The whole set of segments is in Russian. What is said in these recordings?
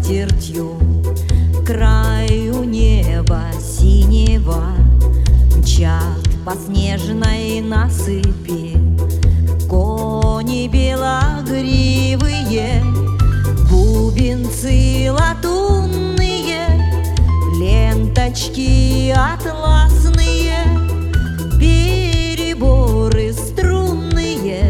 скатертью к краю неба синего мчат по снежной насыпи кони белогривые, бубенцы латунные, ленточки атласные, переборы струнные,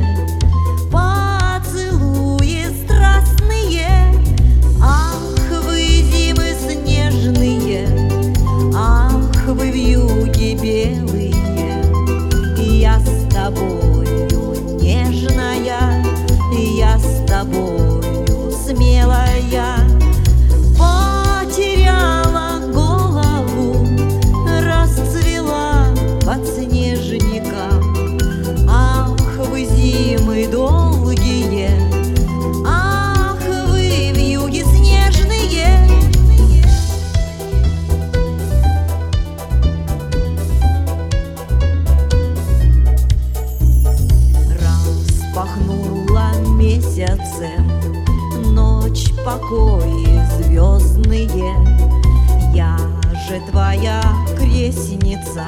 поцелуи страстные. Ах, вы зимы снежные, ах, вы вьюги белые, я с тобою нежная, я с тобою смелая. Потеряла голову, расцвела подснежником. Ах, вы зимы долгие, ах, вы вьюги снежные. Распахнула месяцем ночь покои звездные. Я же твоя крестница,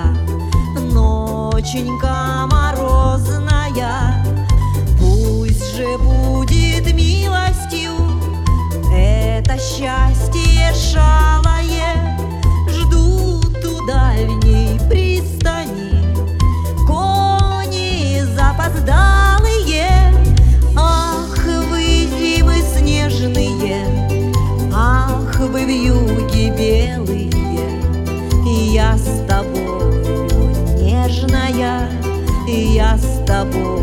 ноченька морозная. Пусть же будет милостью это счастье шалое. Ждут у дальней пристани кони запоздалые. Ах, вы зимы снежные, ах, вы вьюги белые, я с тобою нежная, я с тобой